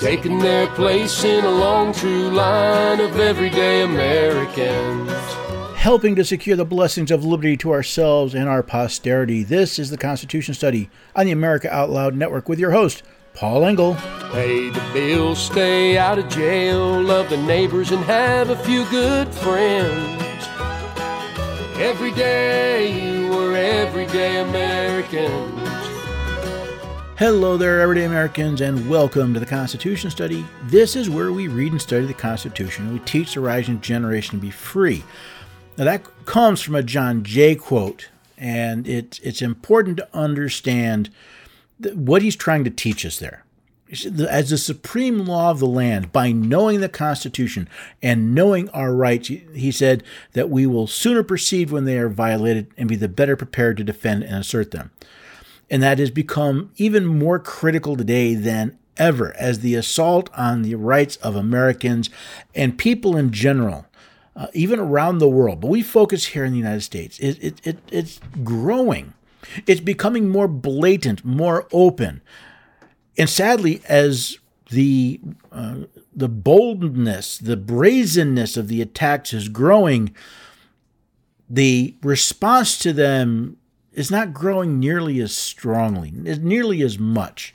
taking their place in a long, true line of everyday Americans. Helping to secure the blessings of liberty to ourselves and our posterity. This is the Constitution Study on the America Out Loud Network with your host, Paul Engel. Pay the bills, stay out of jail, love the neighbors, and have a few good friends. Every day, we're everyday Americans. Hello there, everyday Americans, and welcome to the Constitution Study. This is where we read and study the Constitution. We teach the rising generation to be free. Now, that comes from a John Jay quote, and it's important to understand what he's trying to teach us there. As the supreme law of the land, by knowing the Constitution and knowing our rights, he said that we will sooner perceive when they are violated and be the better prepared to defend and assert them. And that has become even more critical today than ever as the assault on the rights of Americans and people in general, even around the world. But we focus here in the United States. It's growing. It's becoming more blatant, more open. And sadly, as the boldness, the brazenness of the attacks is growing, the response to them is not growing nearly as strongly, nearly as much.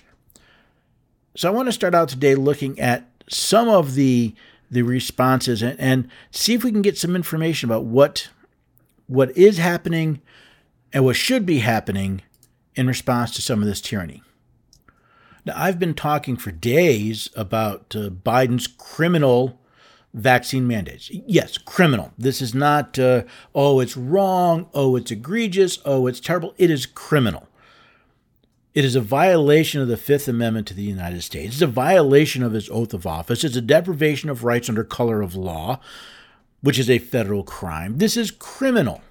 So I want to start out today looking at some of the responses and see if we can get some information about what is happening and what should be happening in response to some of this tyranny. Now, I've been talking for days about Biden's criminal vaccine mandates. Yes, criminal. This is not, it's wrong, it's egregious, it's terrible. It is criminal. It is a violation of the Fifth Amendment to the United States. It's a violation of his oath of office. It's a deprivation of rights under color of law, which is a federal crime. This is criminal.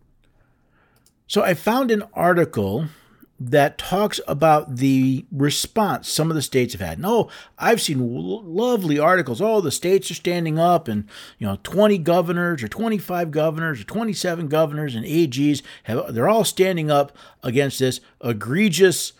So I found an article that talks about the response some of the states have had. And I've seen lovely articles. The states are standing up, and 20 governors or 25 governors or 27 governors and AGs they're all standing up against this egregious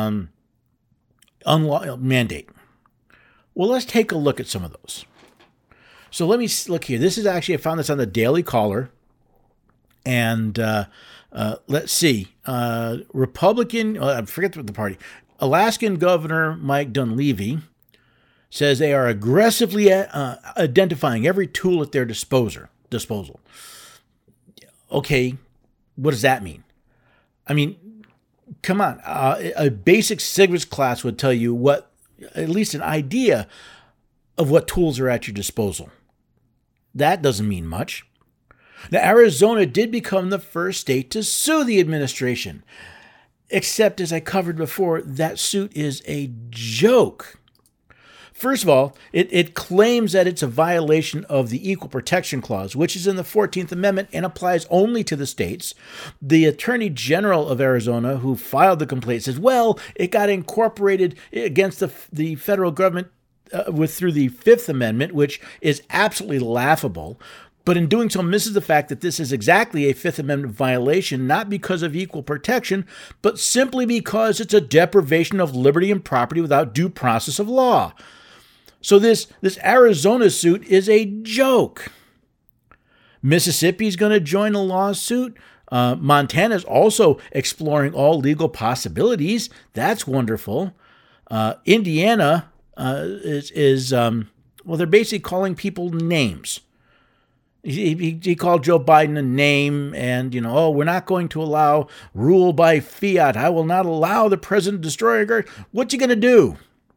mandate. Well, let's take a look at some of those. So let me look here. This is actually, I found this on the Daily Caller, and let's see. Republican, I forget the party. Alaskan Governor Mike Dunleavy says they are aggressively identifying every tool at their disposal. Okay, what does that mean? I mean, come on. A basic civics class would tell you at least an idea of what tools are at your disposal. That doesn't mean much. Now, Arizona did become the first state to sue the administration, except, as I covered before, that suit is a joke. First of all, it claims that it's a violation of the Equal Protection Clause, which is in the 14th Amendment and applies only to the states. The Attorney General of Arizona, who filed the complaint, says, it got incorporated against the federal government through the Fifth Amendment, which is absolutely laughable. But in doing so, misses the fact that this is exactly a Fifth Amendment violation, not because of equal protection, but simply because it's a deprivation of liberty and property without due process of law. So this Arizona suit is a joke. Mississippi's going to join a lawsuit. Montana is also exploring all legal possibilities. That's wonderful. Indiana is they're basically calling people names. He called Joe Biden a name and, we're not going to allow rule by fiat. I will not allow the president to destroy our guard. What you going to do?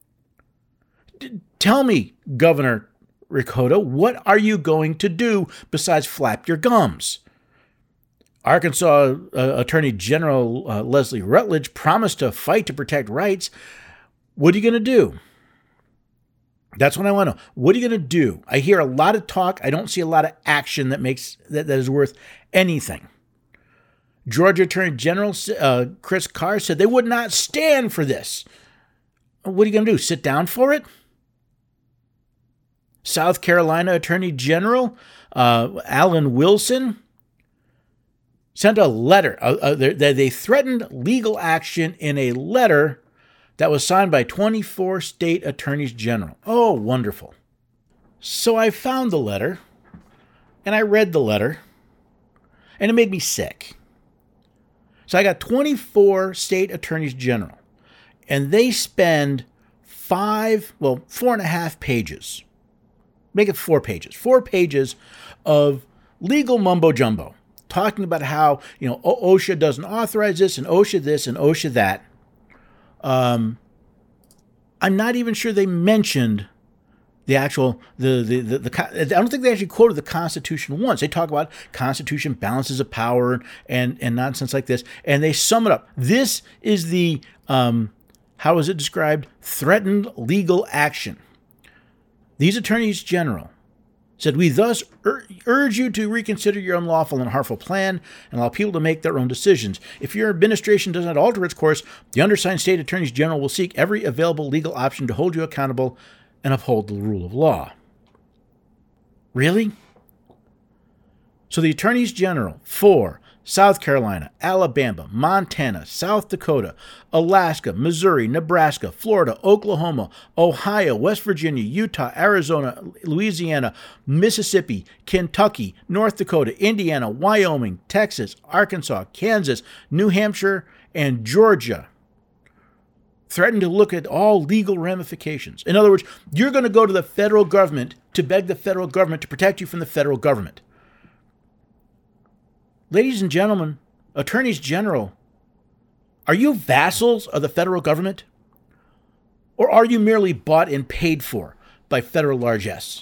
Tell me, Governor Ricotta, what are you going to do besides flap your gums? Arkansas Attorney General Leslie Rutledge promised to fight to protect rights. What are you going to do? That's what I want to know. What are you going to do? I hear a lot of talk. I don't see a lot of action that is worth anything. Georgia Attorney General Chris Carr said they would not stand for this. What are you going to do? Sit down for it? South Carolina Attorney General Alan Wilson sent a letter. They threatened legal action in a letter that was signed by 24 state attorneys general. Oh, wonderful. So I found the letter, and I read the letter, and it made me sick. So I got 24 state attorneys general, and they spend 4.5 pages. Make it 4 pages. 4 pages of legal mumbo jumbo, talking about how, OSHA doesn't authorize this and OSHA this and OSHA that. I'm not even sure they mentioned the actual, I don't think they actually quoted the Constitution once. They talk about Constitution, balances of power, and nonsense like this, and they sum it up. This is the, how is it described? Threatened legal action. These attorneys general said, we thus urge you to reconsider your unlawful and harmful plan and allow people to make their own decisions. If your administration does not alter its course, the undersigned state attorneys general will seek every available legal option to hold you accountable and uphold the rule of law. Really? So the attorneys general for South Carolina, Alabama, Montana, South Dakota, Alaska, Missouri, Nebraska, Florida, Oklahoma, Ohio, West Virginia, Utah, Arizona, Louisiana, Mississippi, Kentucky, North Dakota, Indiana, Wyoming, Texas, Arkansas, Kansas, New Hampshire, and Georgia threatened to look at all legal ramifications. In other words, you're going to go to the federal government to beg the federal government to protect you from the federal government. Ladies and gentlemen, attorneys general, are you vassals of the federal government? Or are you merely bought and paid for by federal largesse?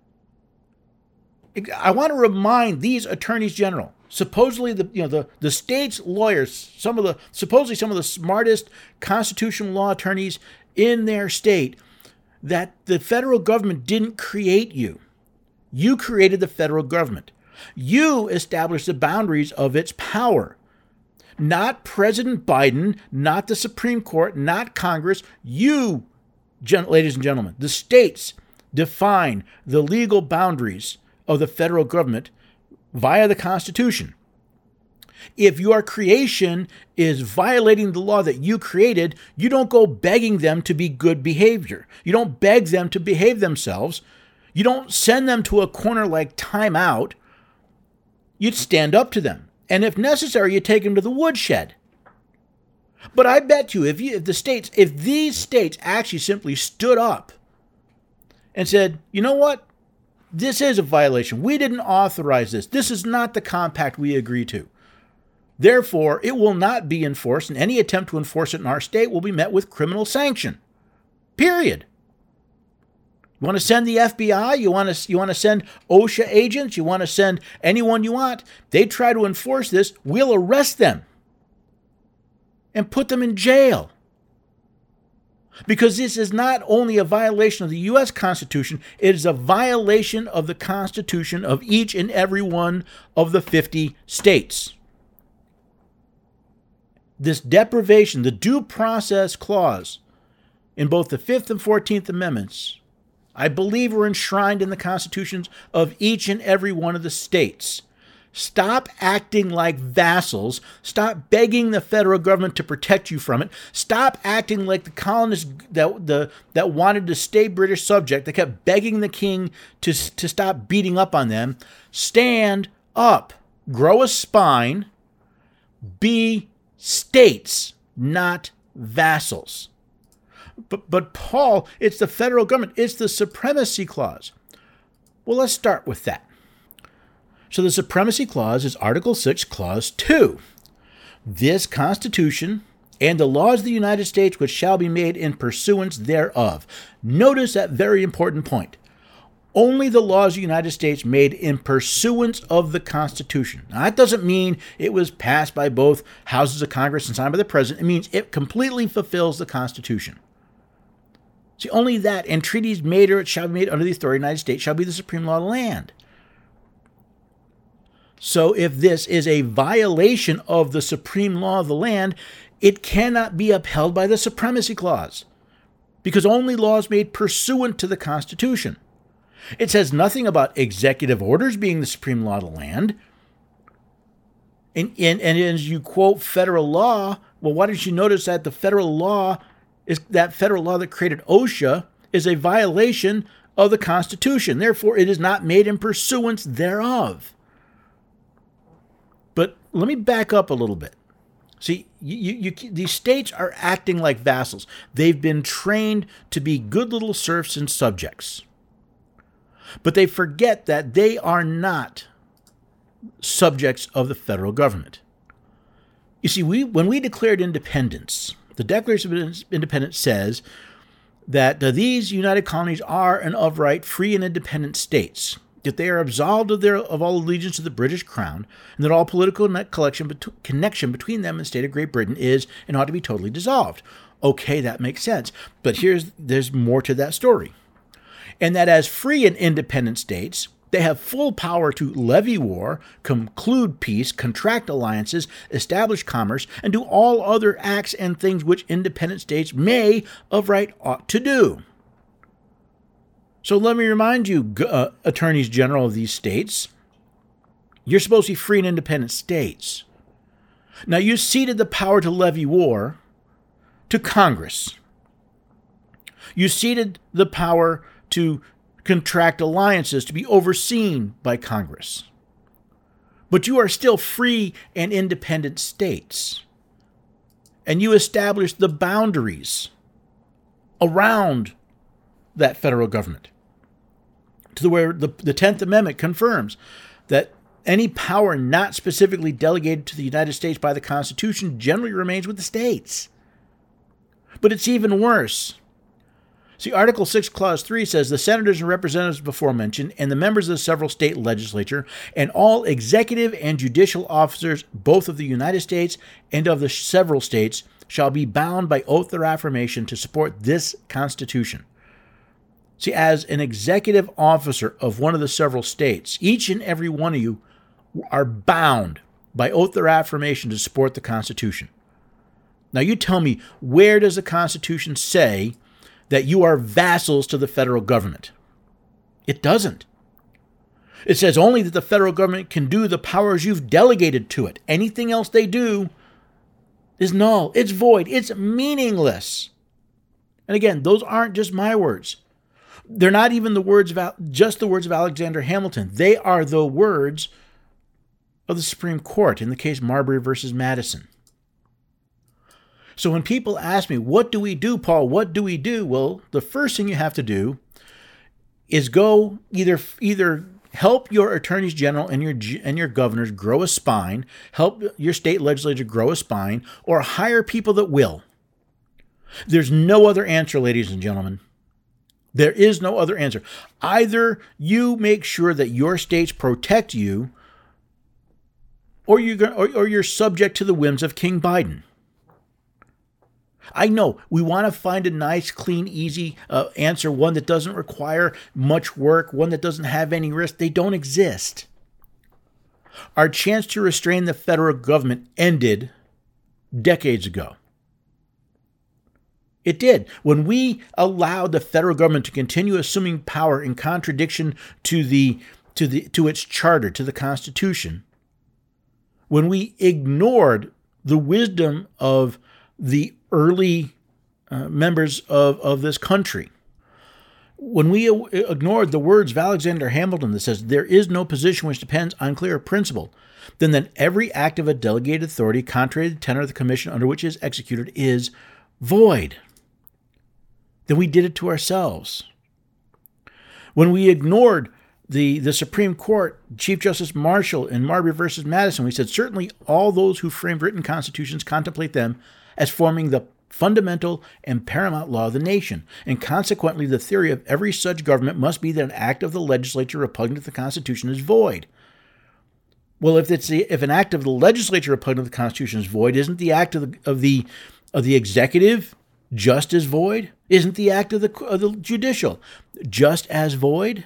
I want to remind these attorneys general, supposedly the state's lawyers, supposedly some of the smartest constitutional law attorneys in their state, that the federal government didn't create you. You created the federal government. You established the boundaries of its power. Not President Biden, not the Supreme Court, not Congress. You, ladies and gentlemen, the states define the legal boundaries of the federal government via the Constitution. If your creation is violating the law that you created, you don't go begging them to be good behavior. You don't beg them to behave themselves. You don't send them to a corner like timeout. You'd stand up to them. And if necessary, you take them to the woodshed. But I bet you, if these states actually simply stood up and said, you know what? This is a violation. We didn't authorize this. This is not the compact we agree to. Therefore, it will not be enforced, and any attempt to enforce it in our state will be met with criminal sanction. Period. You want to send the FBI? You want to send OSHA agents? You want to send anyone you want? They try to enforce this, we'll arrest them and put them in jail. Because this is not only a violation of the U.S. Constitution, it is a violation of the Constitution of each and every one of the 50 states. This deprivation, the due process clause in both the 5th and 14th Amendments, I believe are enshrined in the constitutions of each and every one of the states. Stop acting like vassals. Stop begging the federal government to protect you from it. Stop acting like the colonists that wanted to stay British subject, that kept begging the king to stop beating up on them. Stand up. Grow a spine. Be states, not vassals. But Paul, it's the federal government. It's the Supremacy Clause. Well, let's start with that. So the Supremacy Clause is Article 6, Clause 2. This Constitution and the laws of the United States which shall be made in pursuance thereof. Notice that very important point. Only the laws of the United States made in pursuance of the Constitution. Now, that doesn't mean it was passed by both houses of Congress and signed by the President. It means it completely fulfills the Constitution. See, only that, and treaties made or it shall be made under the authority of the United States shall be the supreme law of the land. So if this is a violation of the supreme law of the land, it cannot be upheld by the Supremacy Clause, because only laws made pursuant to the Constitution. It says nothing about executive orders being the supreme law of the land. And as you quote federal law, well, why didn't you notice that the federal law is that federal law that created OSHA is a violation of the Constitution. Therefore, it is not made in pursuance thereof. But let me back up a little bit. See, these states are acting like vassals. They've been trained to be good little serfs and subjects. But they forget that they are not subjects of the federal government. You see, when we declared independence, the Declaration of Independence says that these United Colonies are and of right free and independent states, that they are absolved of all allegiance to the British Crown, and that all political connection between them and the state of Great Britain is and ought to be totally dissolved. Okay, that makes sense. But there's more to that story. And that as free and independent states, they have full power to levy war, conclude peace, contract alliances, establish commerce, and do all other acts and things which independent states may of right ought to do. So let me remind you, attorneys general of these states, you're supposed to be free and independent states. Now, you ceded the power to levy war to Congress. You ceded the power to contract alliances to be overseen by Congress. But you are still free and independent states. And you established the boundaries around that federal government, to where the 10th Amendment confirms that any power not specifically delegated to the United States by the Constitution generally remains with the states. But it's even worse. See, Article 6, Clause 3 says the senators and representatives before mentioned, and the members of the several state legislature, and all executive and judicial officers, both of the United States and of the several states, shall be bound by oath or affirmation to support this Constitution. See, as an executive officer of one of the several states, each and every one of you are bound by oath or affirmation to support the Constitution. Now, you tell me, where does the Constitution say that you are vassals to the federal government? It doesn't. It says only that the federal government can do the powers you've delegated to it. Anything else they do is null. It's void. It's meaningless. And again, those aren't just my words. They're not even just the words of Alexander Hamilton. They are the words of the Supreme Court in the case Marbury versus Madison. So when people ask me, what do we do, Paul? What do we do? Well, the first thing you have to do is go either help your attorneys general and your governors grow a spine, help your state legislature grow a spine, or hire people that will. There's no other answer, ladies and gentlemen. There is no other answer. Either you make sure that your states protect you, or you're subject to the whims of King Biden. I know we want to find a nice, clean, easy answer, one that doesn't require much work, one that doesn't have any risk. They don't exist. Our chance to restrain the federal government ended decades ago. It did. When we allowed the federal government to continue assuming power in contradiction to its charter, to the Constitution, when we ignored the wisdom of the early members of this country, when we ignored the words of Alexander Hamilton that says there is no position which depends on clear principle, then every act of a delegated authority contrary to the tenor of the commission under which it is executed is void. Then we did it to ourselves. When we ignored the Supreme Court, Chief Justice Marshall in Marbury versus Madison, we said certainly all those who framed written constitutions contemplate them as forming the fundamental and paramount law of the nation, and consequently the theory of every such government must be that an act of the legislature repugnant to the Constitution is void. Well, if an act of the legislature repugnant to the Constitution is void, isn't the act of the executive just as void? Isn't the act of the judicial just as void?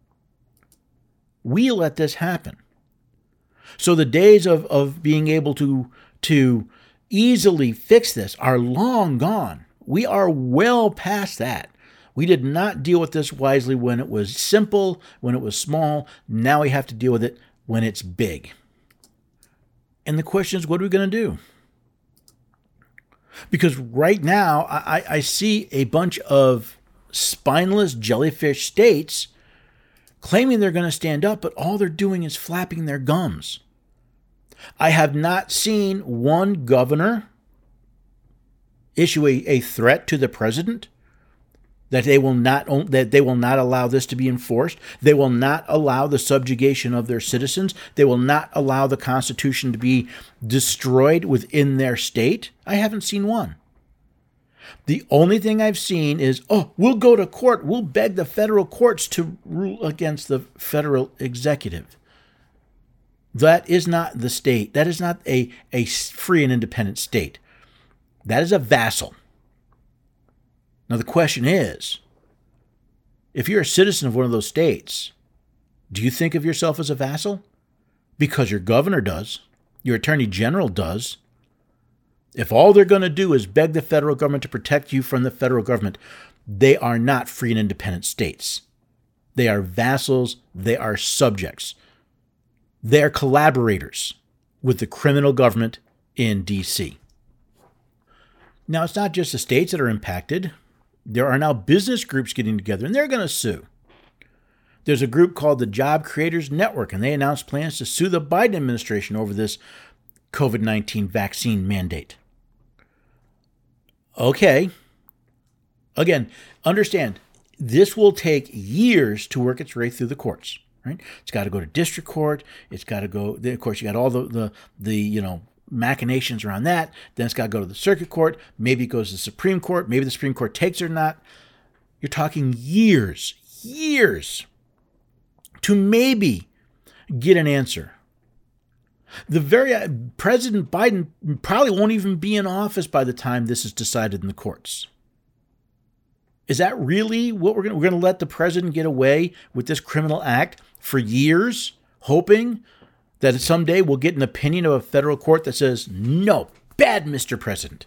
We let this happen. So the days of being able to easily fix this are long gone. We are well past that. We did not deal with this wisely when it was simple, when it was small. Now we have to deal with it when it's big. And the question is, what are we going to do? Because right now, I see a bunch of spineless jellyfish states claiming they're going to stand up, but all they're doing is flapping their gums. I have not seen one governor issue a threat to the president that they will not allow this to be enforced. They will not allow the subjugation of their citizens. They will not allow the Constitution to be destroyed within their state. I haven't seen one. The only thing I've seen is, we'll go to court. We'll beg the federal courts to rule against the federal executive. That is not the state. That is not a free and independent state. That is a vassal. Now, the question is, if you're a citizen of one of those states, do you think of yourself as a vassal? Because your governor does. Your attorney general does. If all they're going to do is beg the federal government to protect you from the federal government, they are not free and independent states. They are vassals. They are subjects. They are collaborators with the criminal government in D.C. Now, it's not just the states that are impacted. There are now business groups getting together, and they're going to sue. There's a group called the Job Creators Network, and they announced plans to sue the Biden administration over this COVID-19 vaccine mandate. Okay. Again, understand, this will take years to work its way through the courts, right? It's got to go to district court. It's got to go, of course, you got all the machinations around that. Then it's got to go to the circuit court. Maybe it goes to the Supreme Court. Maybe the Supreme Court takes it or not. You're talking years to maybe get an answer. The very President Biden probably won't even be in office by the time this is decided in the courts. Is that really what we're going to let the president get away with this criminal act for years, hoping that someday we'll get an opinion of a federal court that says, no, bad, Mr. President?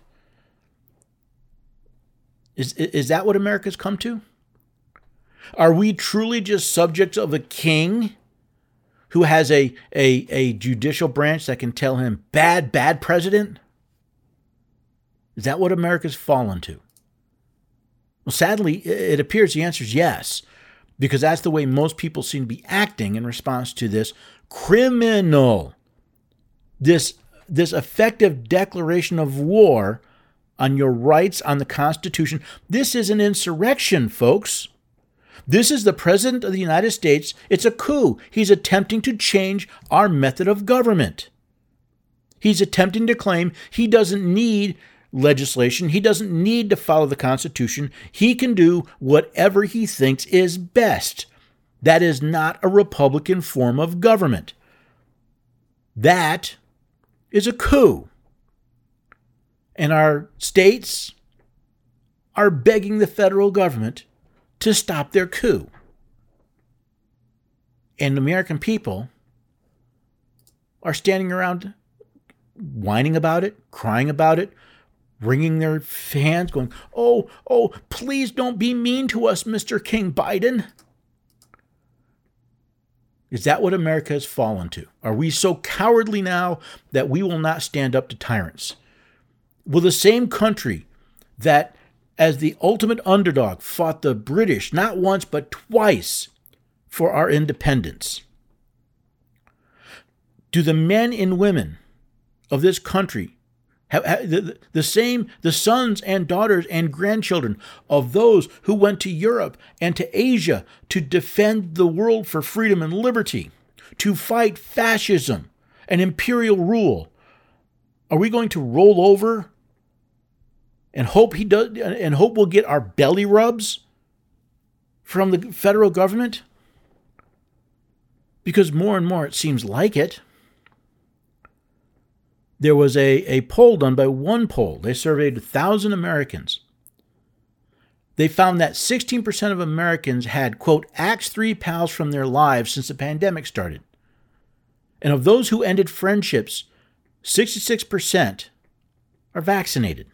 Is that what America's come to? Are we truly just subjects of a king who has a judicial branch that can tell him, bad president? Is that what America's fallen to? Well, sadly, it appears the answer is yes, because that's the way most people seem to be acting in response to this criminal, this effective declaration of war on your rights, on the Constitution. This is an insurrection, folks. This is the President of the United States. It's a coup. He's attempting to change our method of government. He's attempting to claim he doesn't need legislation. He doesn't need to follow the Constitution. He can do whatever he thinks is best. That is not a Republican form of government. That is a coup. And our states are begging the federal government to stop their coup. And the American people are standing around whining about it, crying about it, wringing their hands, going, oh, please don't be mean to us, Mr. King Biden. Is that what America has fallen to? Are we so cowardly now that we will not stand up to tyrants? Will the same country that, as the ultimate underdog, fought the British not once but twice for our independence, do the men and women of this country have the sons and daughters and grandchildren of those who went to Europe and to Asia to defend the world for freedom and liberty, to fight fascism and imperial rule? Are we going to roll over and hope we'll get our belly rubs from the federal government? Because more and more it seems like it. There was a poll done by OnePoll. They surveyed 1,000 Americans. They found that 16% of Americans had, quote, axed 3 pals from their lives since the pandemic started. And of those who ended friendships, 66% are vaccinated.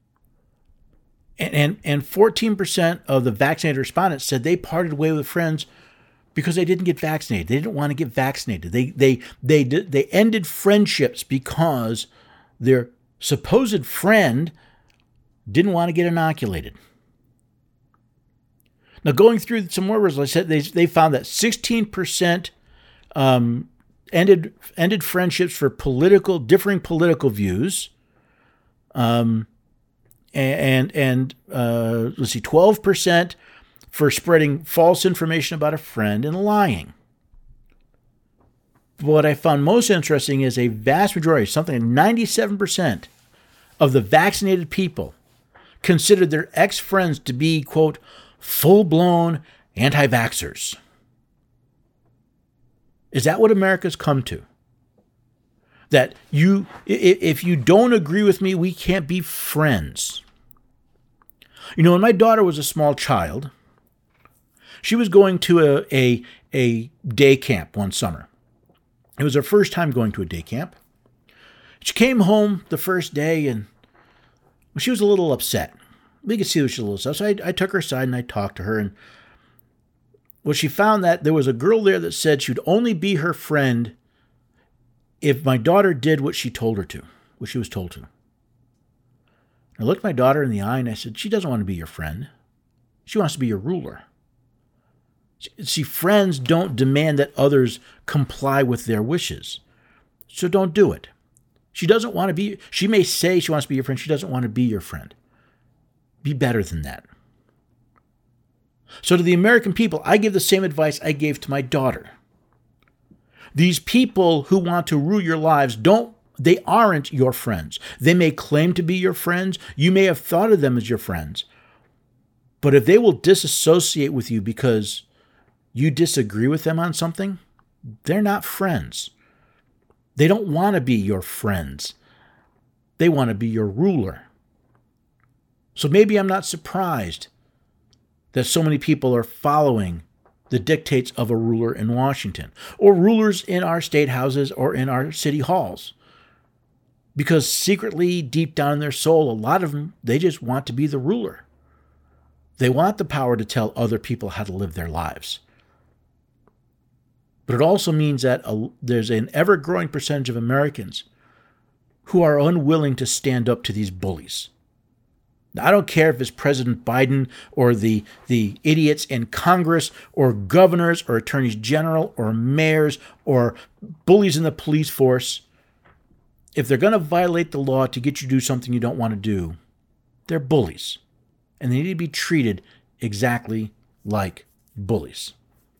And 14% of the vaccinated respondents said they parted way with friends because they didn't get vaccinated. They didn't want to get vaccinated. They ended friendships because their supposed friend didn't want to get inoculated. Now, going through some more results, they found that 16% ended friendships for differing political views, and 12% for spreading false information about a friend and lying. But what I found most interesting is a vast majority, something like 97% of the vaccinated people considered their ex-friends to be, quote, full-blown anti-vaxxers. Is that what America's come to? That if you don't agree with me, we can't be friends. You know, when my daughter was a small child, she was going to a day camp one summer. It was her first time going to a day camp. She came home the first day and she was a little upset. We could see that she was a little upset. So I took her aside and I talked to her. And well, she found that there was a girl there that said she would only be her friend if my daughter did what she told her to, what she was told to. I looked my daughter in the eye and I said, she doesn't want to be your friend. She wants to be your ruler. See, friends don't demand that others comply with their wishes. So don't do it. She doesn't want to be, she may say she wants to be your friend. She doesn't want to be your friend. Be better than that. So to the American people, I give the same advice I gave to my daughter. These people who want to rule your lives they aren't your friends. They may claim to be your friends. You may have thought of them as your friends. But if they will disassociate with you because you disagree with them on something, they're not friends. They don't want to be your friends. They want to be your ruler. So maybe I'm not surprised that so many people are following the dictates of a ruler in Washington or rulers in our state houses or in our city halls. Because secretly, deep down in their soul, a lot of them, they just want to be the ruler. They want the power to tell other people how to live their lives. But it also means that there's an ever-growing percentage of Americans who are unwilling to stand up to these bullies. Now, I don't care if it's President Biden or the idiots in Congress or governors or attorneys general or mayors or bullies in the police force. If they're going to violate the law to get you to do something you don't want to do, they're bullies. And they need to be treated exactly like bullies.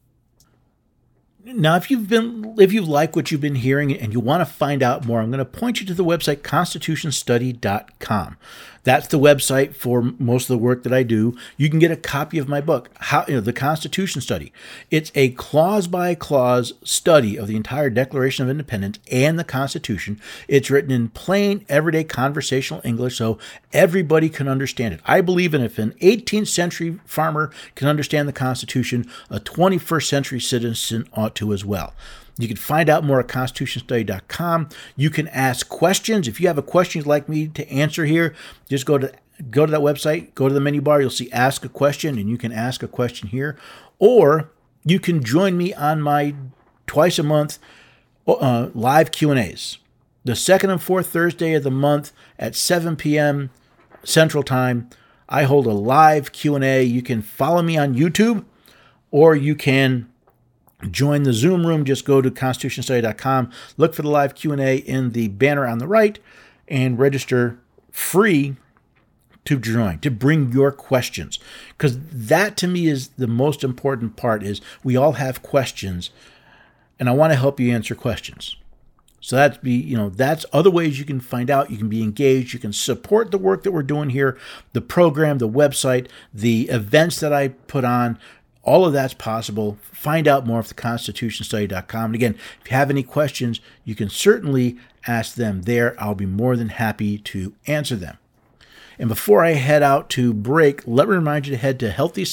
Now, if you like what you've been hearing and you want to find out more, I'm going to point you to the website constitutionstudy.com. That's the website for most of the work that I do. You can get a copy of my book, The Constitution Study. It's a clause-by-clause study of the entire Declaration of Independence and the Constitution. It's written in plain, everyday conversational English so everybody can understand it. I believe if an 18th century farmer can understand the Constitution, a 21st century citizen ought to as well. You can find out more at constitutionstudy.com. You can ask questions. If you have a question you'd like me to answer here, just go to that website, go to the menu bar, you'll see Ask a Question, and you can ask a question here. Or you can join me on my twice a month live Q&As. The second and fourth Thursday of the month at 7 p.m. Central Time, I hold a live Q&A. You can follow me on YouTube, or you can join the Zoom room. Just go to constitutionstudy.com, look for the live Q&A in the banner on the right, and register free to join, to bring your questions. Because that, to me, is the most important part, is we all have questions, and I want to help you answer questions. So that's other ways you can find out. You can be engaged. You can support the work that we're doing here, the program, the website, the events that I put on. All of that's possible. Find out more at theconstitutionstudy.com. And again, if you have any questions, you can certainly ask them there. I'll be more than happy to answer them. And before I head out to break, let me remind you to head to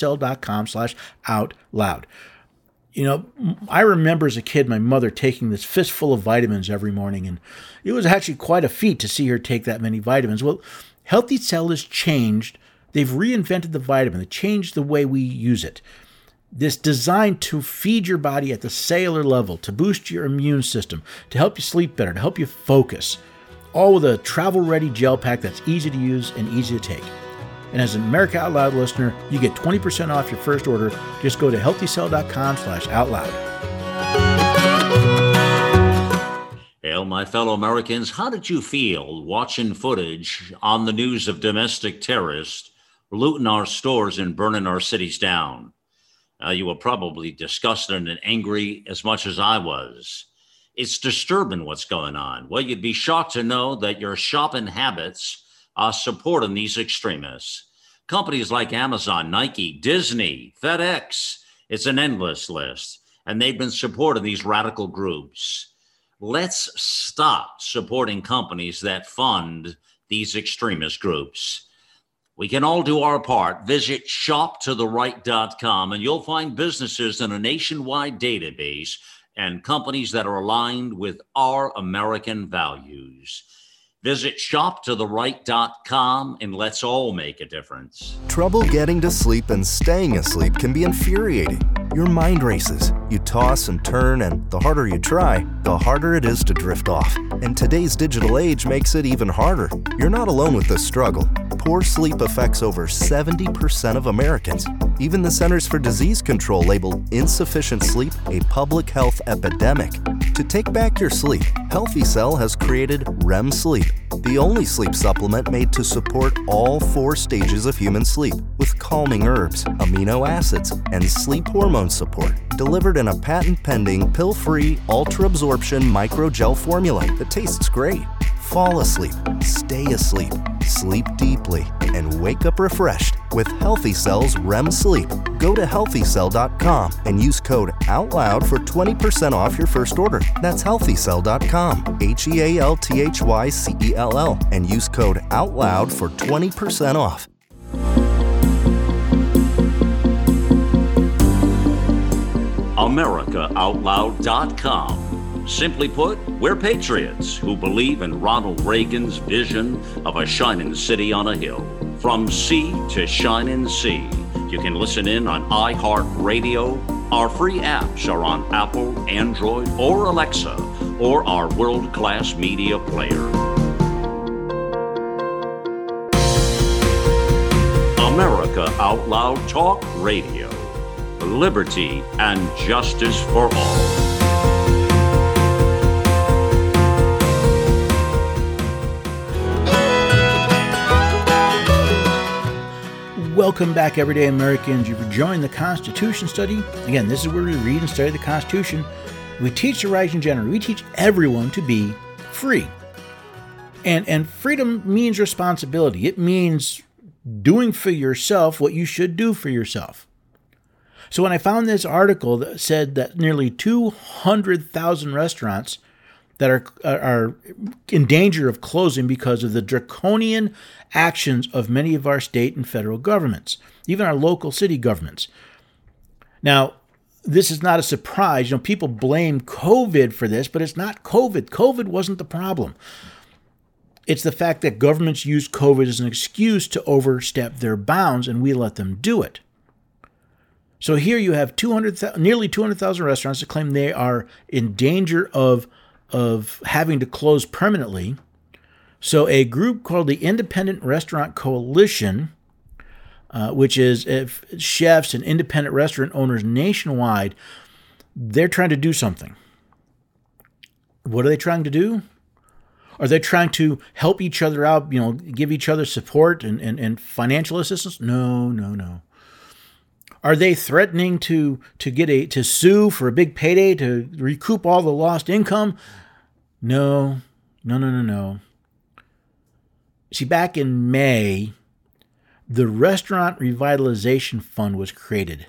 healthycell.com/outloud. You know, I remember as a kid, my mother taking this fistful of vitamins every morning, and it was actually quite a feat to see her take that many vitamins. Well, Healthy Cell has changed. They've reinvented the vitamin. They changed the way we use it. This designed to feed your body at the cellular level, to boost your immune system, to help you sleep better, to help you focus. all with a travel-ready gel pack that's easy to use and easy to take. And as an America Out Loud listener, you get 20% off your first order. Just go to healthycell.com/outloud. Well, my fellow Americans, how did you feel watching footage on the news of domestic terrorists looting our stores and burning our cities down? You were probably disgusted and angry as much as I was. It's disturbing what's going on. Well, you'd be shocked to know that your shopping habits are supporting these extremists. Companies like Amazon, Nike, Disney, FedEx, it's an endless list, and they've been supporting these radical groups. Let's stop supporting companies that fund these extremist groups. We can all do our part. Visit shoptotheright.com and you'll find businesses in a nationwide database and companies that are aligned with our American values. Visit shoptotheright.com and let's all make a difference. Trouble getting to sleep and staying asleep can be infuriating. Your mind races. You toss and turn, and the harder you try, the harder it is to drift off. And today's digital age makes it even harder. You're not alone with this struggle. Poor sleep affects over 70% of Americans. Even the Centers for Disease Control labeled insufficient sleep a public health epidemic. To take back your sleep, Healthy Cell has created REM Sleep, the only sleep supplement made to support all 4 stages of human sleep with calming herbs, amino acids, and sleep hormone support, delivered in a patent-pending, pill-free, ultra-absorption microgel formula that tastes great. Fall asleep, stay asleep, sleep deeply, and wake up refreshed with Healthy Cell's REM Sleep. Go to healthycell.com and use code OUTLOUD for 20% off your first order. That's healthycell.com, HEALTHYCELL, and use code OUTLOUD for 20% off. AmericaOutloud.com. Simply put, we're patriots who believe in Ronald Reagan's vision of a shining city on a hill. From sea to shining sea. You can listen in on iHeartRadio. Our free apps are on Apple, Android, or Alexa, or our world-class media player. America Out Loud Talk Radio. Liberty and justice for all. Welcome back, everyday Americans. You've joined the Constitution study. Again, this is where we read and study the Constitution. We teach the rising generation. We teach everyone to be free. And freedom means responsibility. It means doing for yourself what you should do for yourself. So when I found this article that said that nearly 200,000 restaurants that are in danger of closing because of the draconian actions of many of our state and federal governments, even our local city governments. Now, this is not a surprise. People blame COVID for this, but it's not COVID. COVID wasn't the problem. It's the fact that governments use COVID as an excuse to overstep their bounds, and we let them do it. So here you have nearly 200,000 restaurants that claim they are in danger of having to close permanently. So a group called the Independent Restaurant Coalition, which is chefs and independent restaurant owners nationwide, they're trying to do something. What are they trying to do? Are they trying to help each other out, give each other support and financial assistance? No. Are they threatening to sue for a big payday to recoup all the lost income? No. See, back in May, the Restaurant Revitalization Fund was created.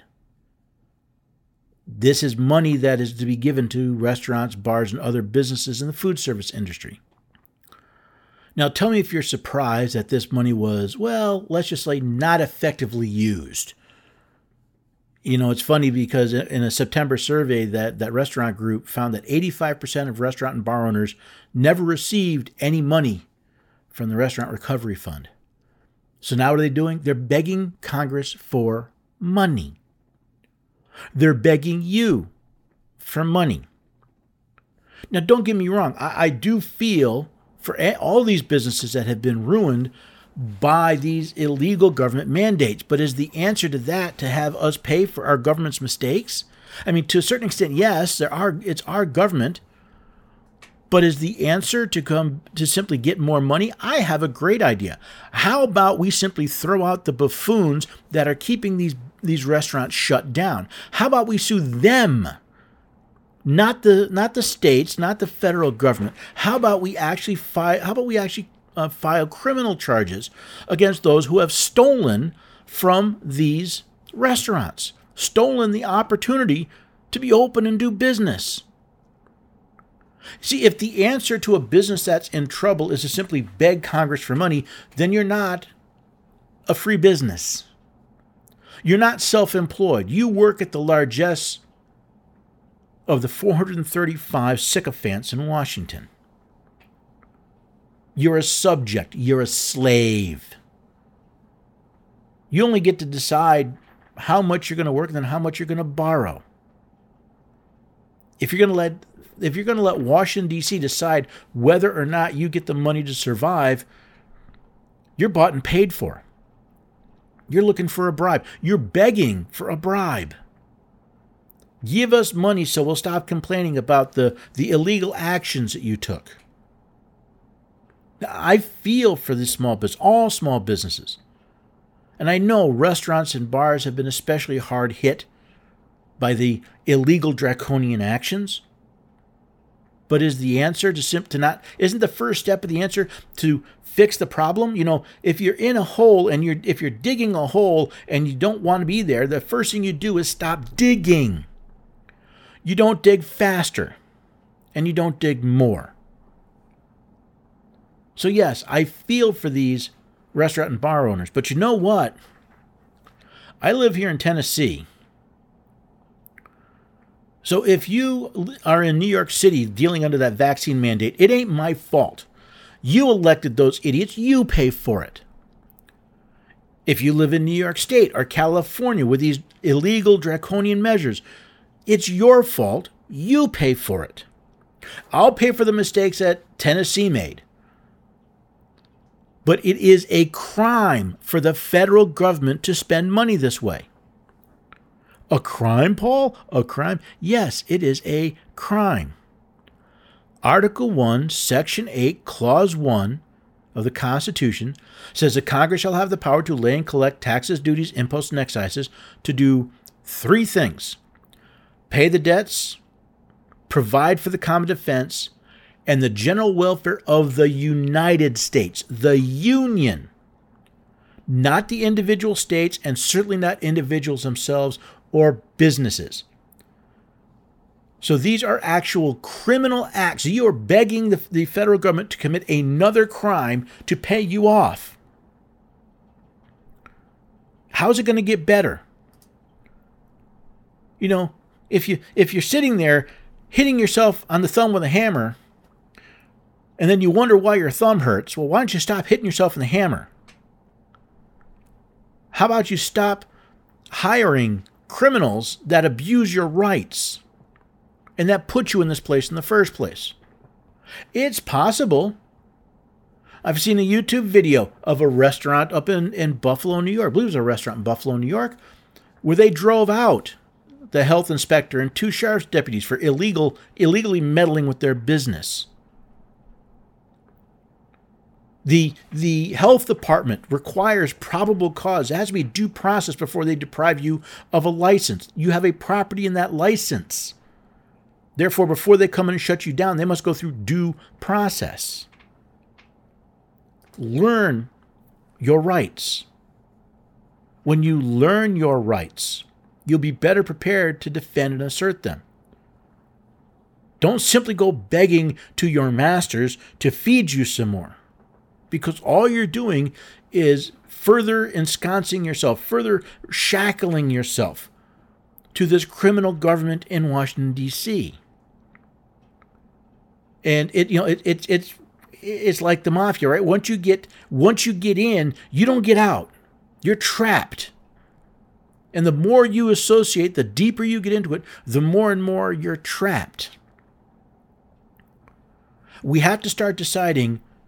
This is money that is to be given to restaurants, bars, and other businesses in the food service industry. Now, tell me if you're surprised that this money was, let's just say, not effectively used. It's funny because in a September survey, that restaurant group found that 85% of restaurant and bar owners never received any money from the Restaurant Recovery Fund. So now what are they doing? They're begging Congress for money. They're begging you for money. Now, don't get me wrong. I do feel for all these businesses that have been ruined by these illegal government mandates. But is the answer to that to have us pay for our government's mistakes? I mean, to a certain extent, yes, it's our government. But is the answer to simply get more money? I have a great idea. How about we simply throw out the buffoons that are keeping these restaurants shut down? How about we sue them? Not the states, not the federal government. How about we actually file criminal charges against those who have stolen from these restaurants, stolen the opportunity to be open and do business? See, if the answer to a business that's in trouble is to simply beg Congress for money, then you're not a free business. You're not self-employed. You work at the largesse of the 435 sycophants in Washington. You're a subject. You're a slave. You only get to decide how much you're going to work and then how much you're going to borrow. If you're going to let Washington, D.C. decide whether or not you get the money to survive, you're bought and paid for. You're looking for a bribe. You're begging for a bribe. Give us money so we'll stop complaining about the illegal actions that you took. I feel for this all small businesses. And I know restaurants and bars have been especially hard hit by the illegal draconian actions. But is the answer isn't the first step of the answer to fix the problem? You know, if you're in a hole and if you're digging a hole and you don't want to be there, the first thing you do is stop digging. You don't dig faster and you don't dig more. So yes, I feel for these restaurant and bar owners, but you know what? I live here in Tennessee. So if you are in New York City dealing under that vaccine mandate, it ain't my fault. You elected those idiots. You pay for it. If you live in New York State or California with these illegal draconian measures, it's your fault. You pay for it. I'll pay for the mistakes that Tennessee made. But it is a crime for the federal government to spend money this way. A crime, Paul? A crime? Yes, it is a crime. Article 1, Section 8, Clause 1 of the Constitution says that Congress shall have the power to lay and collect taxes, duties, imposts, and excises to do three things: pay the debts, provide for the common defense, and the general welfare of the United States, the Union, not the individual states, and certainly not individuals themselves or businesses. So these are actual criminal acts. You are begging the federal government to commit another crime to pay you off. How's it going to get better? You know, if you're sitting there hitting yourself on the thumb with a hammer, and then you wonder why your thumb hurts, well, why don't you stop hitting yourself in the hammer? How about you stop hiring criminals that abuse your rights and that put you in this place in the first place? It's possible. I've seen a YouTube video of a restaurant up in Buffalo, New York. I believe it was a restaurant in Buffalo, New York, where they drove out the health inspector and two sheriff's deputies for illegally meddling with their business. The health department requires probable cause. It has to be due process before they deprive you of a license. You have a property in that license. Therefore, before they come in and shut you down, they must go through due process. Learn your rights. When you learn your rights, you'll be better prepared to defend and assert them. Don't simply go begging to your masters to feed you some more, because all you're doing is further ensconcing yourself, further shackling yourself to this criminal government in Washington, D.C. And it's like the mafia, right? Once you get in, you don't get out. You're trapped. And the more you associate, the deeper you get into it, the more and more you're trapped. We have to start deciding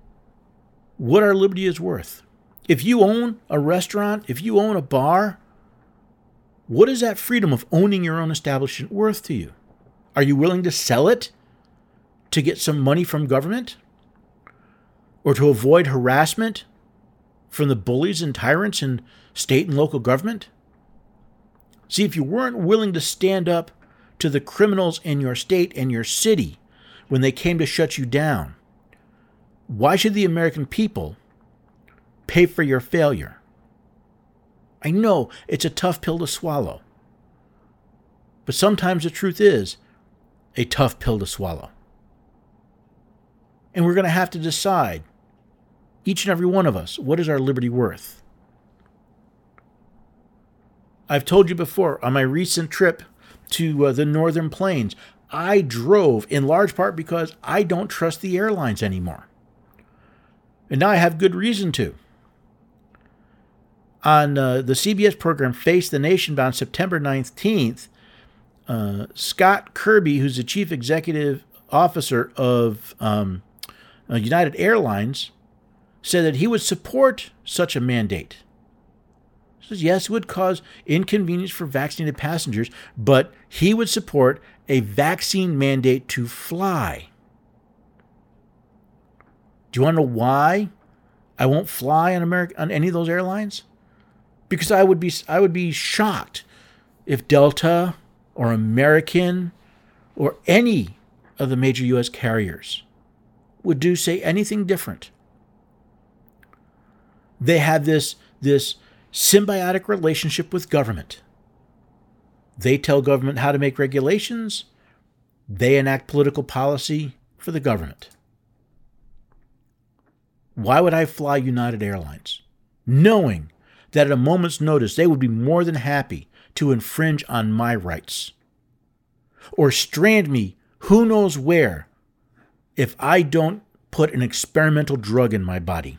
what our liberty is worth. If you own a restaurant, if you own a bar, what is that freedom of owning your own establishment worth to you? Are you willing to sell it to get some money from government? Or to avoid harassment from the bullies and tyrants in state and local government? See, if you weren't willing to stand up to the criminals in your state and your city when they came to shut you down, why should the American people pay for your failure? I know it's a tough pill to swallow, but sometimes the truth is a tough pill to swallow. And we're going to have to decide, each and every one of us, what is our liberty worth? I've told you before, on my recent trip to the Northern Plains, I drove in large part because I don't trust the airlines anymore. And now I have good reason to. On the CBS program Face the Nation on September 19th, Scott Kirby, who's the chief executive officer of United Airlines, said that he would support such a mandate. He says, yes, it would cause inconvenience for vaccinated passengers, but he would support a vaccine mandate to fly. Do you want to know why I won't fly on any of those airlines? Because I would be shocked if Delta or American or any of the major U.S. carriers would say anything different. They have this symbiotic relationship with government. They tell government how to make regulations. They enact political policy for the government. Why would I fly United Airlines, knowing that at a moment's notice they would be more than happy to infringe on my rights or strand me who knows where if I don't put an experimental drug in my body?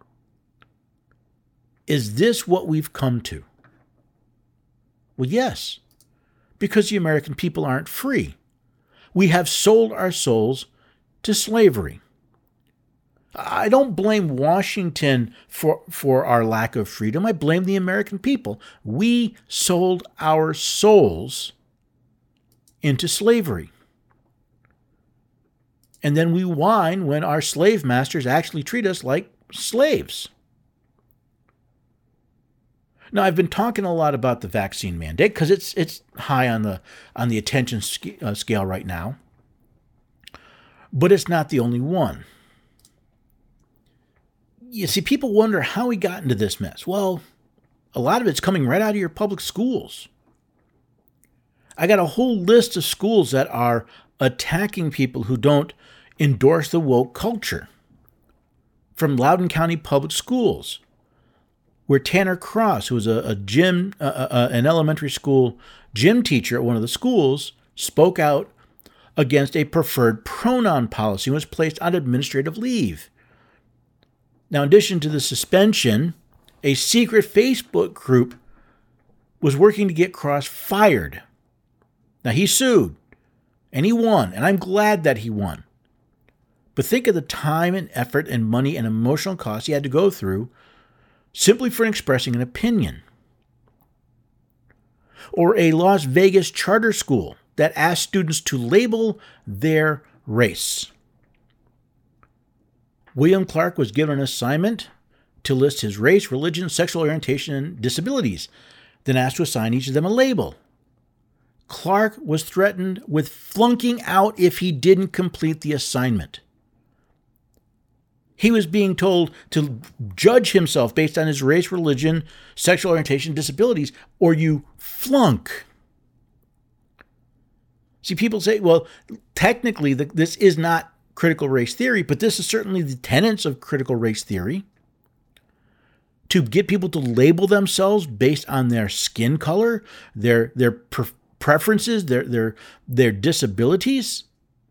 Is this what we've come to? Well, yes, because the American people aren't free. We have sold our souls to slavery. I don't blame Washington for our lack of freedom. I blame the American people. We sold our souls into slavery. And then we whine when our slave masters actually treat us like slaves. Now, I've been talking a lot about the vaccine mandate because it's high on the attention scale right now. But it's not the only one. You see, people wonder how we got into this mess. Well, a lot of it's coming right out of your public schools. I got a whole list of schools that are attacking people who don't endorse the woke culture. From Loudoun County Public Schools, where Tanner Cross, who was an elementary school gym teacher at one of the schools, spoke out against a preferred pronoun policy and was placed on administrative leave. Now, in addition to the suspension, a secret Facebook group was working to get Cross fired. Now, he sued, and he won, and I'm glad that he won. But think of the time and effort and money and emotional costs he had to go through simply for expressing an opinion. Or a Las Vegas charter school that asked students to label their race. William Clark was given an assignment to list his race, religion, sexual orientation, and disabilities, then asked to assign each of them a label. Clark was threatened with flunking out if he didn't complete the assignment. He was being told to judge himself based on his race, religion, sexual orientation, disabilities, or you flunk. See, people say, well, technically this is not critical race theory, but this is certainly the tenets of critical race theory. To get people to label themselves based on their skin color, their preferences, their disabilities.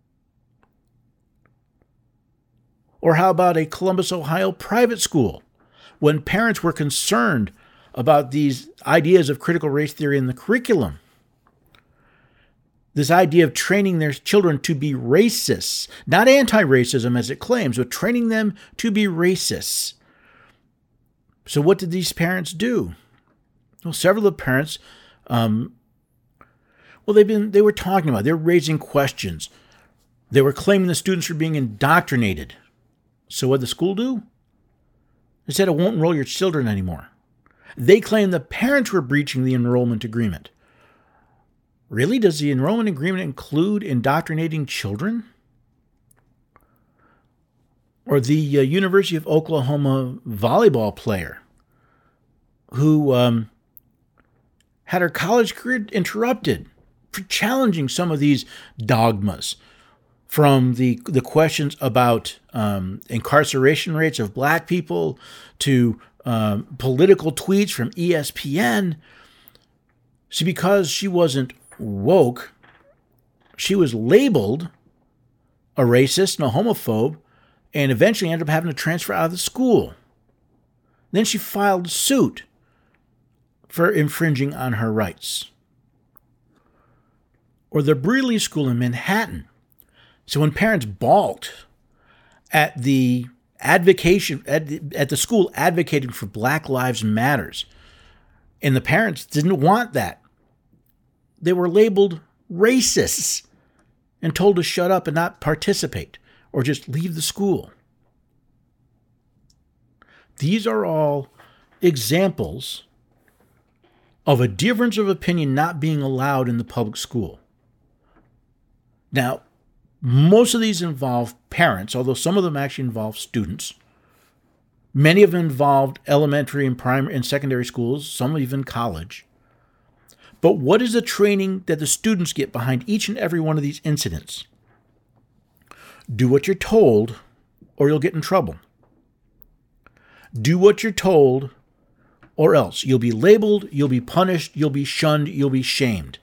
Or how about a Columbus, Ohio private school? When parents were concerned about these ideas of critical race theory in the curriculum, This idea of training their children to be racists, not anti-racism as it claims, but training them to be racists. So what did these parents do? Well, several of the parents, they were talking about, they were raising questions. They were claiming the students were being indoctrinated. So what did the school do? They said it won't enroll your children anymore. They claimed the parents were breaching the enrollment agreement. Really? Does the enrollment agreement include indoctrinating children? Or the University of Oklahoma volleyball player who had her college career interrupted for challenging some of these dogmas, from the questions about incarceration rates of black people to political tweets from ESPN. See, because she wasn't woke, she was labeled a racist and a homophobe, and eventually ended up having to transfer out of the school. Then she filed suit for infringing on her rights. Or the Brearley School in Manhattan. So when parents balked at the at the school advocating for Black Lives Matters, and the parents didn't want that, they were labeled racists and told to shut up and not participate or just leave the school. These are all examples of a difference of opinion not being allowed in the public school. Now, most of these involve parents, although some of them actually involve students. Many of them involved elementary and primary and secondary schools, some even college. But what is the training that the students get behind each and every one of these incidents? Do what you're told, or you'll get in trouble. Do what you're told, or else you'll be labeled, you'll be punished, you'll be shunned, you'll be shamed.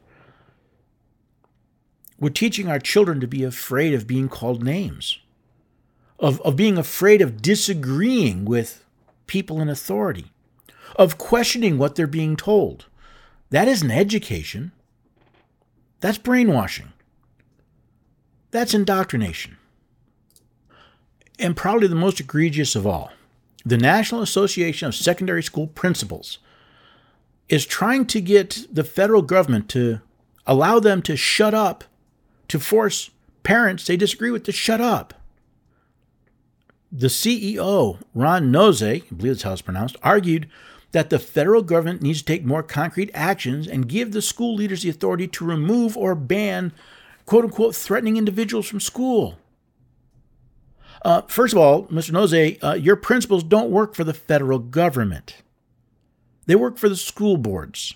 We're teaching our children to be afraid of being called names, of being afraid of disagreeing with people in authority, of questioning what they're being told. That isn't education. That's brainwashing. That's indoctrination. And probably the most egregious of all, the National Association of Secondary School Principals is trying to get the federal government to allow them to shut up, to force parents they disagree with to shut up. The CEO, Ron Noze, I believe that's how it's pronounced, argued that the federal government needs to take more concrete actions and give the school leaders the authority to remove or ban, quote-unquote, threatening individuals from school. First of all, Mr. Noze, your principals don't work for the federal government. They work for the school boards.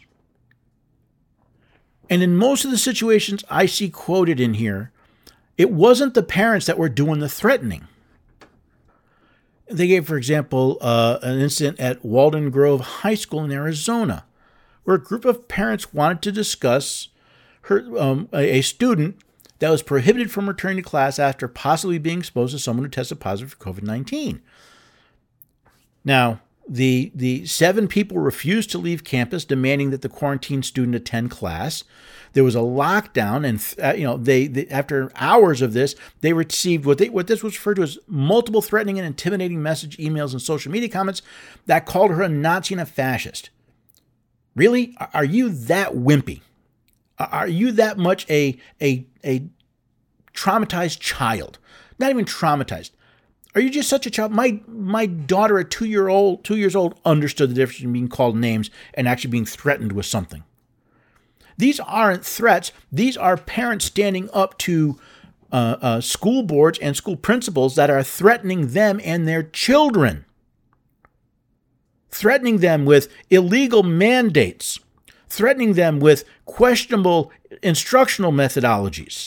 And in most of the situations I see quoted in here, it wasn't the parents that were doing the threatening. They gave, for example, an incident at Walden Grove High School in Arizona, where a group of parents wanted to discuss a student that was prohibited from returning to class after possibly being exposed to someone who tested positive for COVID-19. Now, the 7 people refused to leave campus, demanding that the quarantined student attend class. There was a lockdown, and they after hours of this, they received what this was referred to as multiple threatening and intimidating message, emails, and social media comments that called her a Nazi and a fascist. Really? Are you that wimpy? Are you that much a traumatized child? Not even traumatized. Are you just such a child? My daughter at 2 years old, understood the difference between being called names and actually being threatened with something. These aren't threats. These are parents standing up to school boards and school principals that are threatening them and their children. Threatening them with illegal mandates. Threatening them with questionable instructional methodologies.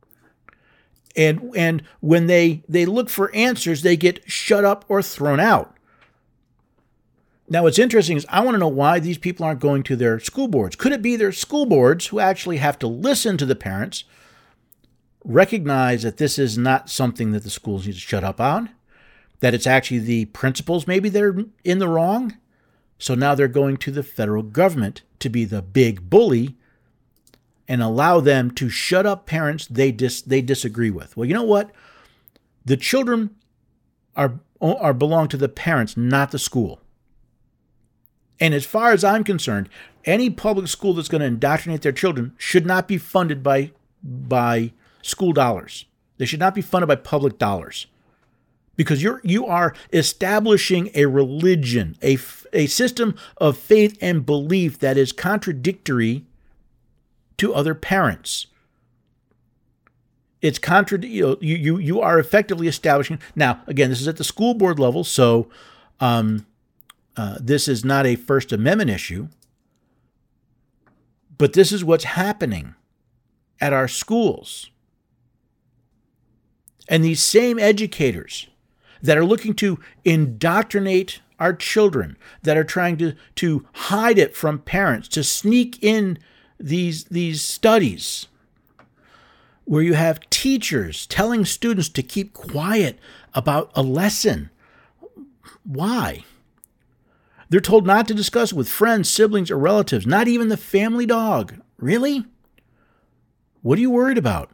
And when they look for answers, they get shut up or thrown out. Now, what's interesting is I want to know why these people aren't going to their school boards. Could it be their school boards who actually have to listen to the parents, recognize that this is not something that the schools need to shut up on, that it's actually the principals, maybe they're in the wrong, so now they're going to the federal government to be the big bully and allow them to shut up parents they disagree with. Well, you know what? The children are belong to the parents, not the school. And as far as I'm concerned, any public school that's going to indoctrinate their children should not be funded by school dollars. They should not be funded by public dollars. Because you are establishing a religion, a system of faith and belief that is contradictory to other parents. It's you are effectively establishing. Now, again, this is at the school board level, so this is not a First Amendment issue. But this is what's happening at our schools. And these same educators that are looking to indoctrinate our children, that are trying to hide it from parents, to sneak in these studies, where you have teachers telling students to keep quiet about a lesson. Why? They're told not to discuss it with friends, siblings, or relatives, not even the family dog. Really? What are you worried about?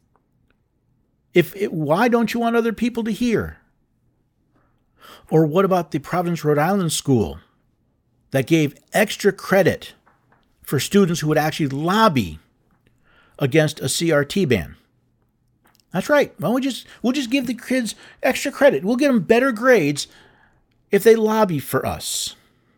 Why don't you want other people to hear? Or what about the Providence, Rhode Island school that gave extra credit for students who would actually lobby against a CRT ban? That's right. Well, we'll just give the kids extra credit. We'll get them better grades if they lobby for us.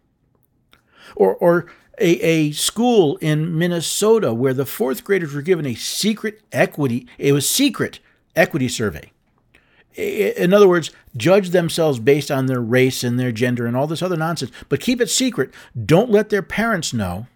Or a school in Minnesota where the fourth graders were given a secret equity survey. In other words, judge themselves based on their race and their gender and all this other nonsense, but keep it secret. Don't let their parents know.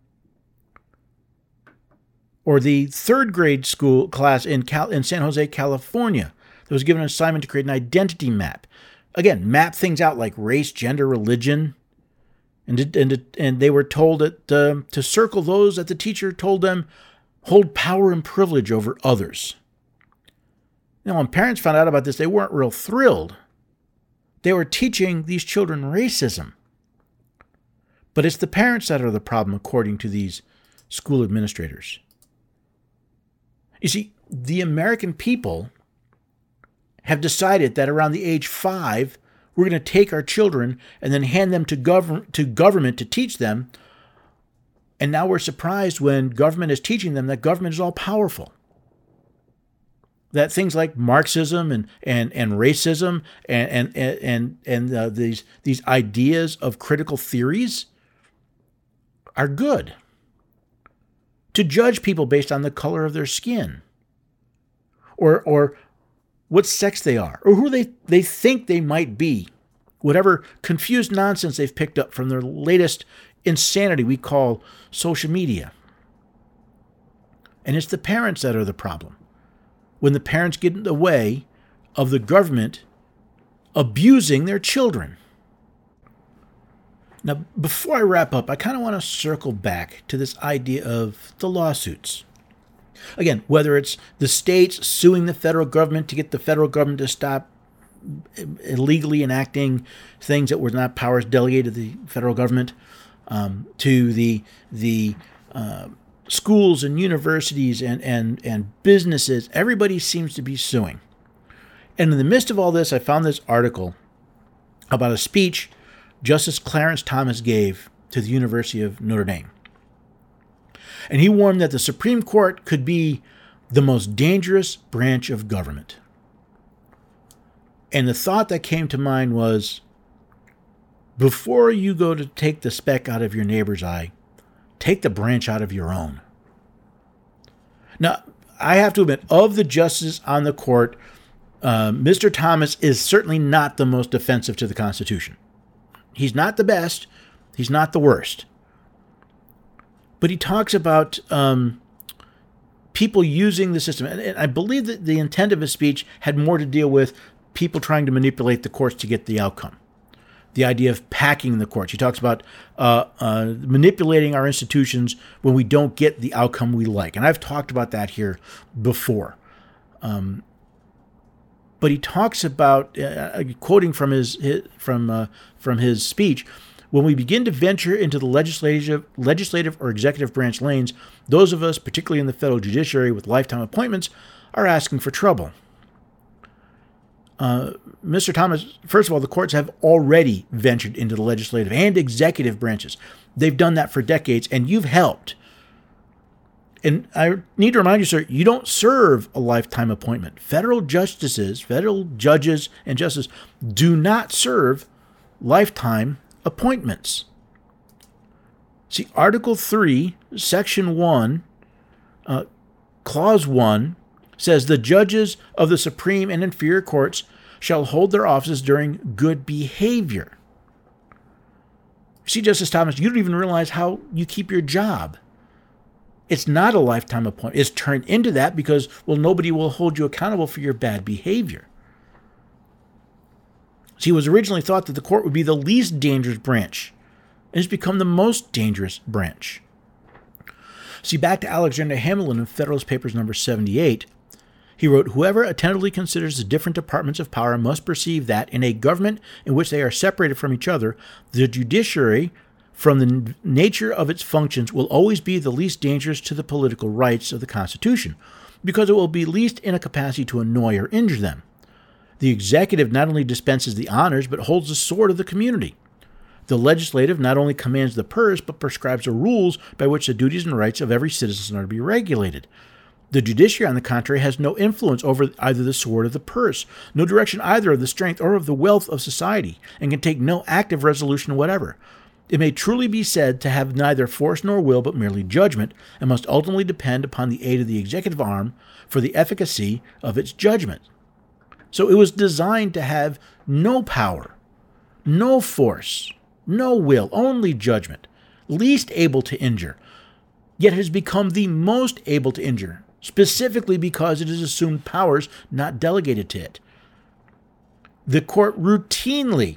Or the third grade school class in San Jose, California, that was given an assignment to create an identity map. Again, map things out like race, gender, religion. And they were told to circle those that the teacher told them hold power and privilege over others. Now, when parents found out about this, they weren't real thrilled. They were teaching these children racism. But it's the parents that are the problem, according to these school administrators. You see, the American people have decided that around the age 5, we're going to take our children and then hand them to government to teach them. And now we're surprised when government is teaching them that government is all powerful. That things like Marxism and racism and these ideas of critical theories are good. To judge people based on the color of their skin, or what sex they are, or who they think they might be, whatever confused nonsense they've picked up from their latest insanity we call social media. And it's the parents that are the problem. When the parents get in the way of the government abusing their children. Now, before I wrap up, I kind of want to circle back to this idea of the lawsuits. Again, whether it's the states suing the federal government to get the federal government to stop illegally enacting things that were not powers delegated to the federal government, to the schools and universities and businesses, everybody seems to be suing. And in the midst of all this, I found this article about a speech Justice Clarence Thomas gave to the University of Notre Dame. And he warned that the Supreme Court could be the most dangerous branch of government. And the thought that came to mind was, before you go to take the speck out of your neighbor's eye, take the branch out of your own. Now, I have to admit, of the justices on the court, Mr. Thomas is certainly not the most offensive to the Constitution. He's not the best. He's not the worst. But he talks about people using the system. And I believe that the intent of his speech had more to deal with people trying to manipulate the courts to get the outcome. The idea of packing the courts. He talks about manipulating our institutions when we don't get the outcome we like. And I've talked about that here before. But he talks about, quoting from his speech, When we begin to venture into the legislative or executive branch lanes, those of us, particularly in the federal judiciary with lifetime appointments, are asking for trouble. Mr. Thomas, first of all, the courts have already ventured into the legislative and executive branches. They've done that for decades, and you've helped. And I need to remind you, sir, you don't serve a lifetime appointment. Federal justices, federal judges and justices do not serve lifetime appointments. See, Article 3, Section 1, Clause 1 says the judges of the Supreme and inferior courts shall hold their offices during good behavior. See, Justice Thomas, you don't even realize how you keep your job. It's not a lifetime appointment. It's turned into that because, well, nobody will hold you accountable for your bad behavior. See, it was originally thought that the court would be the least dangerous branch, and it's become the most dangerous branch. See, back to Alexander Hamilton in Federalist Papers number 78, he wrote, "Whoever attentively considers the different departments of power must perceive that in a government in which they are separated from each other, the judiciary, from the nature of its functions, will always be the least dangerous to the political rights of the Constitution, because it will be least in a capacity to annoy or injure them. The executive not only dispenses the honors, but holds the sword of the community. The legislative not only commands the purse, but prescribes the rules by which the duties and rights of every citizen are to be regulated. The judiciary, on the contrary, has no influence over either the sword or the purse, no direction either of the strength or of the wealth of society, and can take no active resolution whatever. It may truly be said to have neither force nor will, but merely judgment, and must ultimately depend upon the aid of the executive arm for the efficacy of its judgment." So it was designed to have no power, no force, no will, only judgment, least able to injure, yet has become the most able to injure, specifically because it has assumed powers not delegated to it. The court routinely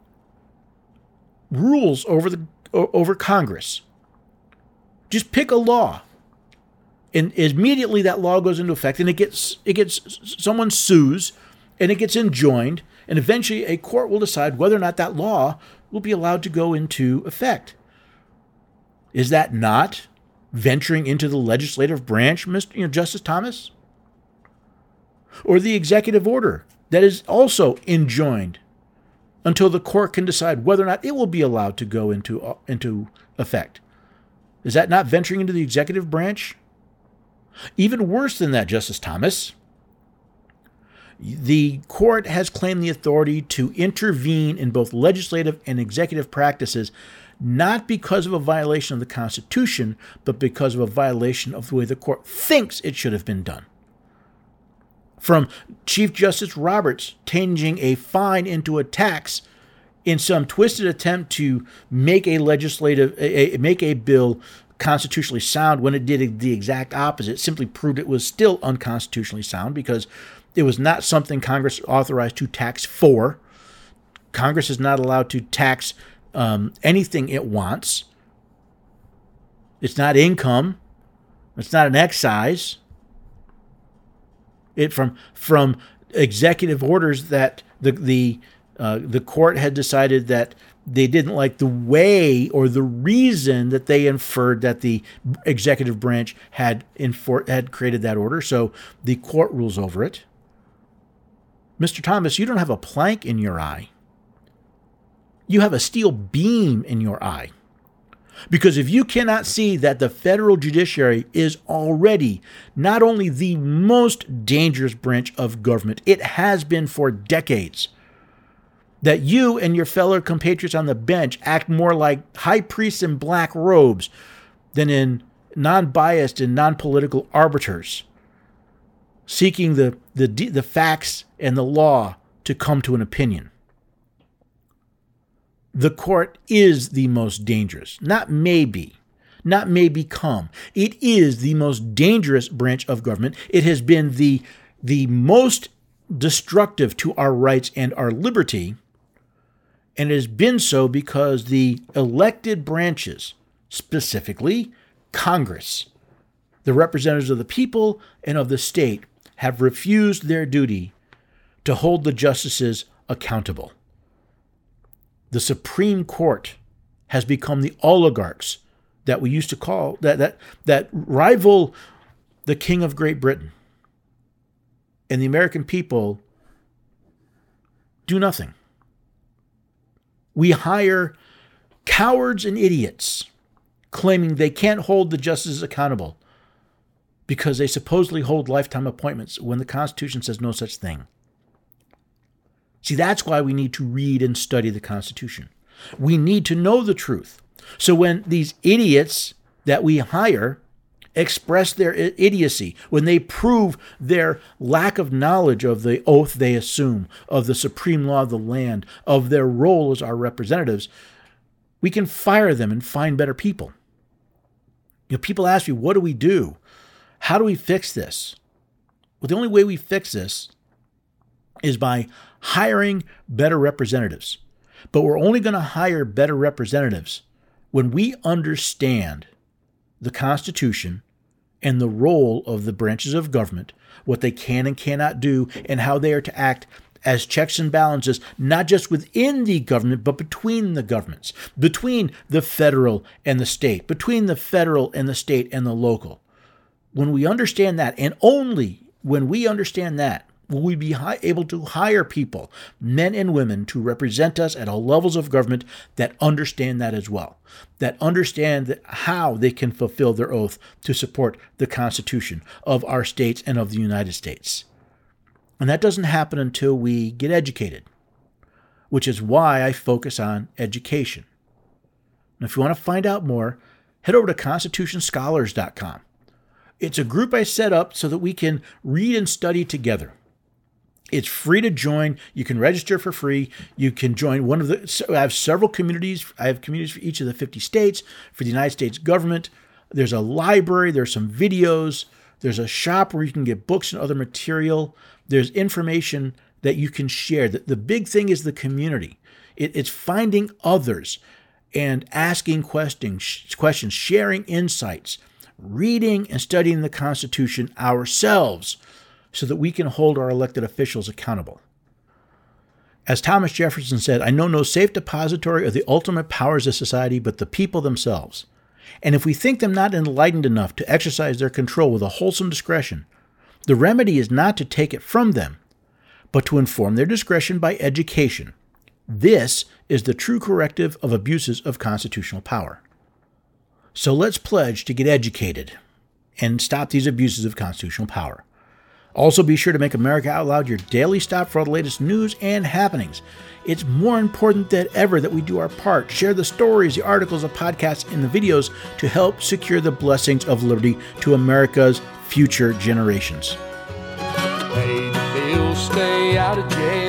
rules over Congress. Just pick a law, and immediately that law goes into effect, and it gets someone sues, and it gets enjoined, and eventually a court will decide whether or not that law will be allowed to go into effect. Is that not venturing into the legislative branch, Justice Thomas? Or the executive order that is also enjoined until the court can decide whether or not it will be allowed to go into effect. Is that not venturing into the executive branch? Even worse than that, Justice Thomas, the court has claimed the authority to intervene in both legislative and executive practices, not because of a violation of the Constitution, but because of a violation of the way the court thinks it should have been done. From Chief Justice Roberts changing a fine into a tax in some twisted attempt to make make a bill constitutionally sound when it did the exact opposite, simply proved it was still unconstitutionally sound because it was not something Congress authorized to tax for. Congress is not allowed to tax anything it wants. It's not income. It's not an excise. It from executive orders that the court had decided that they didn't like the way or the reason that they inferred that the executive branch had created that order, so the court rules over it. Mr. Thomas, you don't have a plank in your eye. You have a steel beam in your eye. Because if you cannot see that the federal judiciary is already not only the most dangerous branch of government, it has been for decades, that you and your fellow compatriots on the bench act more like high priests in black robes than in non-biased and non-political arbiters, seeking the facts and the law to come to an opinion. The court is the most dangerous, not may become. It is the most dangerous branch of government. It has been the most destructive to our rights and our liberty, and it has been so because the elected branches, specifically Congress, the representatives of the people and of the state, have refused their duty to hold the justices accountable. The Supreme Court has become the oligarchs that we used to call, that rival the King of Great Britain. And the American people do nothing. We hire cowards and idiots claiming they can't hold the justices accountable because they supposedly hold lifetime appointments when the Constitution says no such thing. See, that's why we need to read and study the Constitution. We need to know the truth. So when these idiots that we hire express their idiocy, when they prove their lack of knowledge of the oath they assume, of the supreme law of the land, of their role as our representatives, we can fire them and find better people. People ask me, what do we do? How do we fix this? Well, the only way we fix this is by hiring better representatives. But we're only going to hire better representatives when we understand the Constitution and the role of the branches of government, what they can and cannot do, and how they are to act as checks and balances, not just within the government, but between the governments, between the federal and the state, between the federal and the state and the local. When we understand that, and only when we understand that, will we be able to hire people, men and women, to represent us at all levels of government that understand that as well, that understand how they can fulfill their oath to support the Constitution of our states and of the United States. And that doesn't happen until we get educated, which is why I focus on education. And if you want to find out more, head over to constitutionscholars.com. It's a group I set up so that we can read and study together. It's free to join. You can register for free. You can join one of the, I have several communities. I have communities for each of the 50 states, for the United States government. There's a library. There's some videos. There's a shop where you can get books and other material. There's information that you can share. The big thing is the community. It's finding others and asking questions, sharing insights, reading and studying the Constitution ourselves so that we can hold our elected officials accountable. As Thomas Jefferson said, I know no safe depository of the ultimate powers of society but the people themselves. And if we think them not enlightened enough to exercise their control with a wholesome discretion, the remedy is not to take it from them, but to inform their discretion by education. This is the true corrective of abuses of constitutional power. So let's pledge to get educated and stop these abuses of constitutional power. Also, be sure to make America Out Loud your daily stop for all the latest news and happenings. It's more important than ever that we do our part. Share the stories, the articles, the podcasts, and the videos to help secure the blessings of liberty to America's future generations. Pay the bills, stay out of jail.